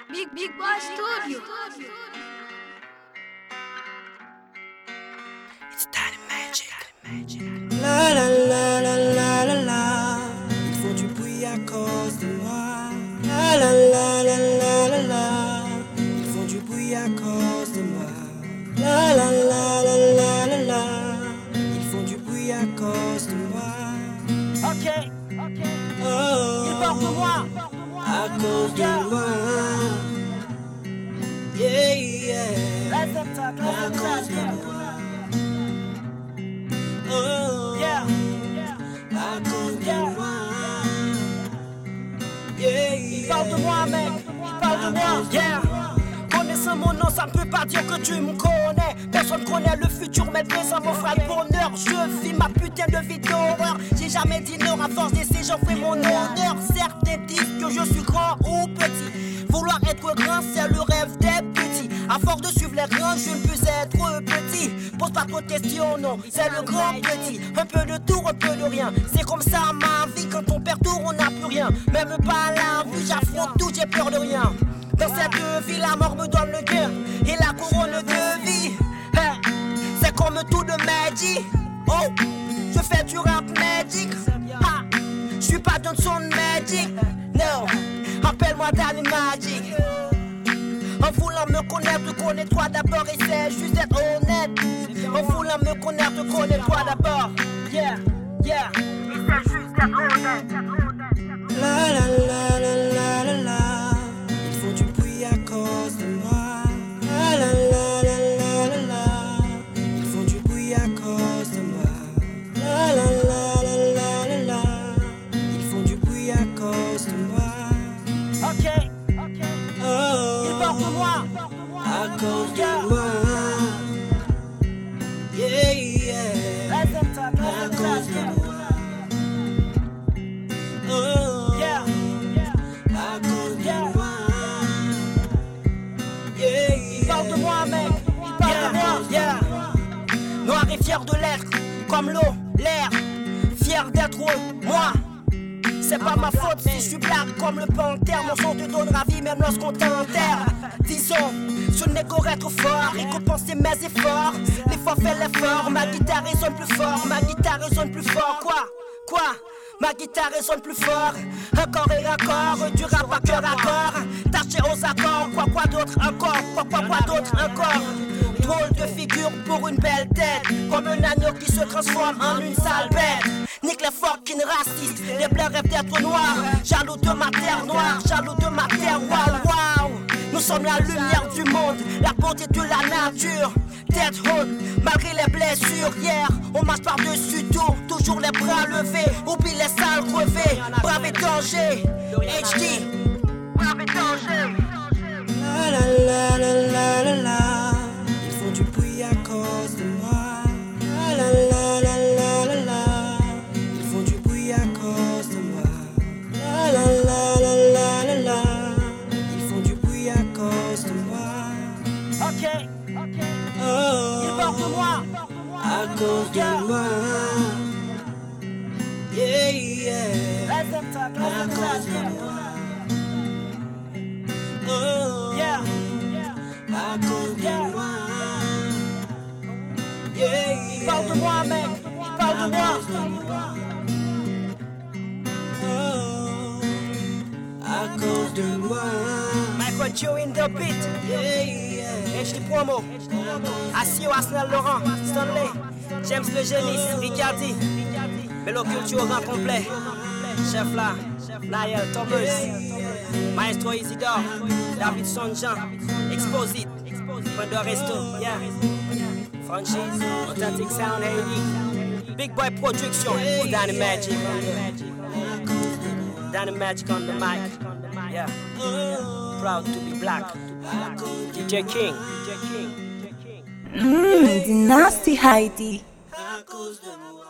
Big Boy Studio. It's Danny Magic. La la la la la la la. Ils font du bruit à cause de moi. La la la la la la la. Ils font du bruit à cause de moi. La la la la la la la. Ils font du bruit à cause de moi. Ok, Oh, ils parlent de moi. à cause de moi. Yeah, yeah. Let them talk, let À them cause de talk. moi. Oh, Yeah, à cause de moi. Yeah, ils yeah. parlent de moi, mec. Ils parlent de moi. Yeah. Connaissant mon nom, ça ne peut pas dire que tu me connais. Personne connaît le futur, mais le présent m'offre le bonheur. Je vis ma putain de vie d'horreur. J'ai jamais dit non, à force d'essayer, j'en fais mon honneur. Certains disent que je suis grand ou petit. Vouloir être grand, c'est le rêve des petits. À force de suivre les grands, je ne peux être petit. Pose pas trop de questions, non, c'est le grand petit. Un peu de tout, un peu de rien. C'est comme ça ma vie, quand on perd tout, on n'a plus rien. Même pas la vue, j'affronte tout, j'ai peur de rien. Dans cette vie, la mort me donne le gain et la couronne de vie. Hein, c'est comme tout de Magic. Oh, je fais du rap magic. Ha, je suis pas Johnson Magic. Non, appelle-moi Danny Magic. En voulant me connaître, connais-toi d'abord. Essaie juste d'être honnête. En voulant me connaître, connais-toi d'abord. Yeah, yeah. Essaie juste d'être honnête. La la la la la la la. Ils font du bruit à cause de moi. La la la la la la la. Ils font du bruit à cause de moi. La la la la la la la. Ils font du bruit à cause de moi. Ok, Oh, ils parlent de moi. à cause de moi. Yeah, yeah. Let them talk, À let them cause talk. de moi. Oh, Yeah, à cause de yeah. moi. Yeah, Ils parlent de moi, mec. Ils parlent de moi. Yeah. Noir et fier de l'être, comme l'eau, l'air. Fier d'être moi. C'est pas ma faute si je suis black comme le panthère. Mon son te donnera vie même lorsqu'on t'enterre. Disons, ce n'est qu'au être fort, récompenser mes efforts. L'effort fait l'effort, ma guitare résonne plus fort. Ma guitare résonne plus fort, quoi? Ma guitare résonne plus fort. Encore et encore, du rap à cœur à corps. Taché aux accords, quoi d'autre encore? Quoi d'autre encore? Drôle de figure pour une belle tête. Comme un agneau qui se transforme en une sale bête. Nique les fucking racistes, les blancs rêvent d'être noirs. Jaloux de ma terre noire, jaloux de ma terre, waouh. Nous sommes la lumière du monde, la beauté de la nature. Tête haute, malgré les blessures. Hier, on marche par-dessus tout, toujours les bras levés. Oublie les salles crevées, brave et danger. HD, brave et danger. La la la la la la la. Ils font du bruit à cause de moi. La la la la la la la. Ils font du bruit à cause de moi. La la la la la la la. Ils font du bruit à cause de moi. Ok, Oh, ils parlent de moi. à cause de moi. Yeah, yeah. Let them talk, let À them cause de talk. moi. Oh, Yeah, à cause de moi. Yeah, ils parlent de moi, mec. Ils parlent de moi. Oh, à cause de moi. Michael Joe in the beat. Yeah, yeah. HD Promo. Assio Arsenal Laurent. Stanley. James le génie. Ricardi. Mélo Culture au grand complet. Chef là. Niall Thomas. Maestro Isidore. David Sonjan. Exposit. Point de resto. Yeah. Franchise. Authentic Sound Haiti. Big Boy Production. Danny Magic. Danny Magic on the mic. Yeah. Proud to be black. DJ King. Dynasty Heidi. À cause de moi.